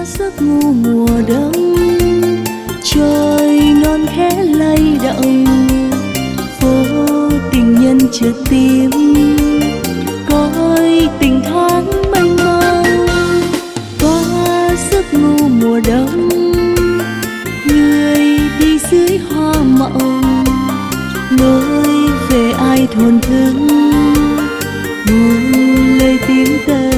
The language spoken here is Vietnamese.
giấc ngu mùa đông, trời non khẽ lay động, phố tình nhân chợt tìm cõi tình thoáng mênh mông. Qua giấc ngu mùa đông, người đi dưới hoa mộng, lối về ai thổn thức buông lời tiếng tơ